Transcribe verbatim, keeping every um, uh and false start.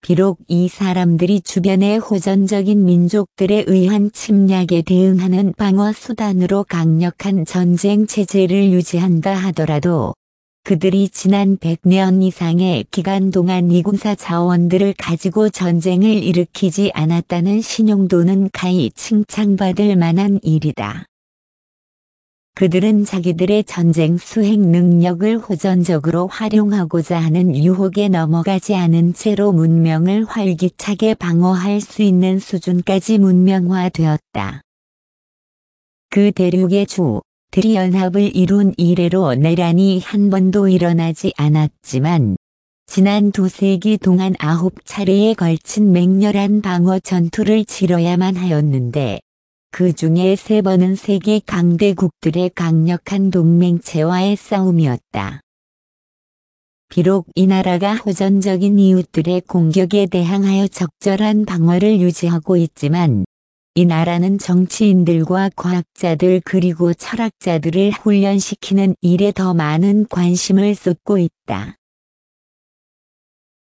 비록 이 사람들이 주변의 호전적인 민족들에 의한 침략에 대응하는 방어 수단으로 강력한 전쟁 체제를 유지한다 하더라도 그들이 지난 백 년 이상의 기간 동안 이 군사 자원들을 가지고 전쟁을 일으키지 않았다는 신용도는 가히 칭찬받을 만한 일이다. 그들은 자기들의 전쟁 수행 능력을 호전적으로 활용하고자 하는 유혹에 넘어가지 않은 채로 문명을 활기차게 방어할 수 있는 수준까지 문명화되었다. 그 대륙의 주들이 연합을 이룬 이래로 내란이 한 번도 일어나지 않았지만 지난 두 세기 동안 아홉 차례에 걸친 맹렬한 방어 전투를 치러야만 하였는데 그 중에 세 번은 세계 강대국들의 강력한 동맹체와의 싸움이었다. 비록 이 나라가 호전적인 이웃들의 공격에 대항하여 적절한 방어를 유지하고 있지만 이 나라는 정치인들과 과학자들 그리고 철학자들을 훈련시키는 일에 더 많은 관심을 쏟고 있다.